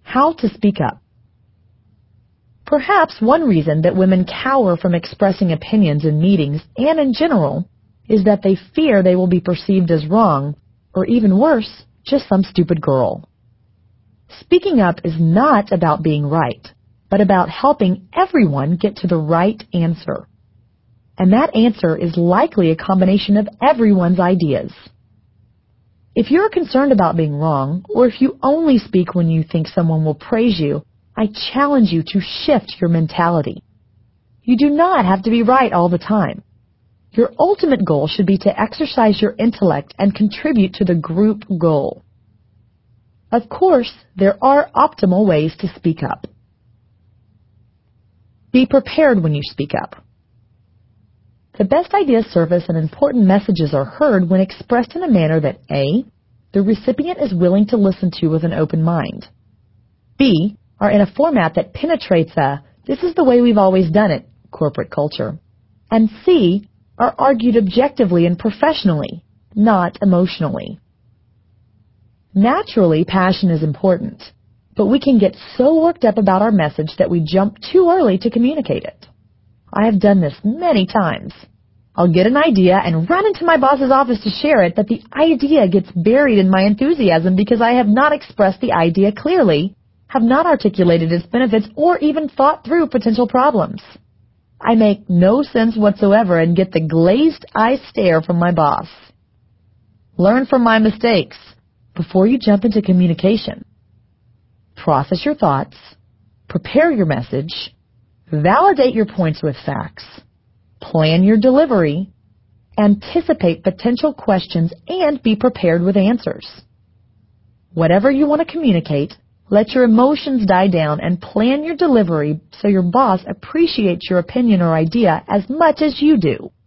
How to speak up. Perhaps one reason that women cower from expressing opinions in meetings and in general is that they fear they will be perceived as wrong, or even worse, just some stupid girl. Speaking up is not about being right, but about helping everyone get to the right answer. And that answer is likely a combination of everyone's ideas. If you're concerned about being wrong, or if you only speak when you think someone will praise you, I challenge you to shift your mentality. You do not have to be right all the time. Your ultimate goal should be to exercise your intellect and contribute to the group goal. Of course, there are optimal ways to speak up. Be prepared when you speak up. The best ideas surface and important messages are heard when expressed in a manner that A, the recipient is willing to listen to with an open mind, B, are in a format that penetrates a "this is the way we've always done it" corporate culture, and C, are argued objectively and professionally, not emotionally. Naturally, passion is important, but we can get so worked up about our message that we jump too early to communicate it. I have done this many times. I'll get an idea and run into my boss's office to share it, but the idea gets buried in my enthusiasm because I have not expressed the idea clearly, have not articulated its benefits, or even thought through potential problems. I make no sense whatsoever and get the glazed eye stare from my boss. Learn from my mistakes before you jump into communication. Process your thoughts, prepare your message, validate your points with facts, plan your delivery, anticipate potential questions, and be prepared with answers. Whatever you want to communicate, let your emotions die down and plan your delivery so your boss appreciates your opinion or idea as much as you do.